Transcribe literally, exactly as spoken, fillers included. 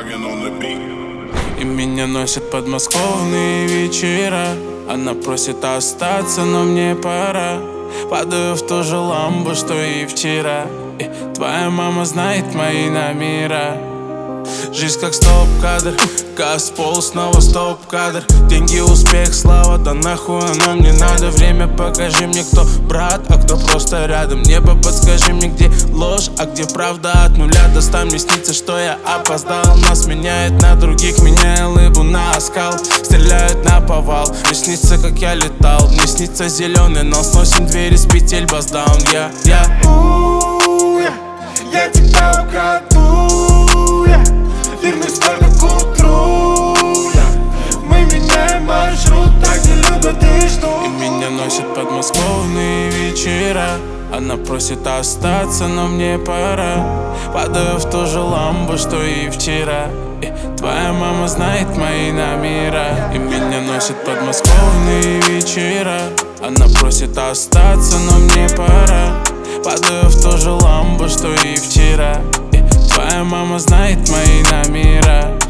Hagen on the beat. И меня носит подмосковные вечера. Она просит остаться, но мне пора. Падаю в ту же ламбу, что и вчера. И твоя мама знает мои номера. Жизнь как стоп-кадр, газ, пол, снова стоп-кадр. Деньги, успех, слава, да нахуй оно мне надо. Время, покажи мне, кто брат, а кто просто рядом. Небо, подскажи мне, где ложь, а где правда. От нуля до ста мне снится, что я опоздал. Нас меняет на других, меняя улыбу на оскал. Стреляют на повал, мне снится, как я летал. Мне снится зеленый нос, сносим двери с петель, бас-даун. Я, я, я, я тебя украду, я вернусь только к утру, я. Мы меняем маршрут, так где любят и ждут. И меня носит подмосковные вечера. Она просит остаться, но мне пора. Падаю в ту же ламбу, что и вчера. И твоя мама знает мои номера. И меня носит подмосковные вечера. Она просит остаться, но мне пора. Падаю в ту же ламбу, что и вчера. И твоя мама знает мои номера.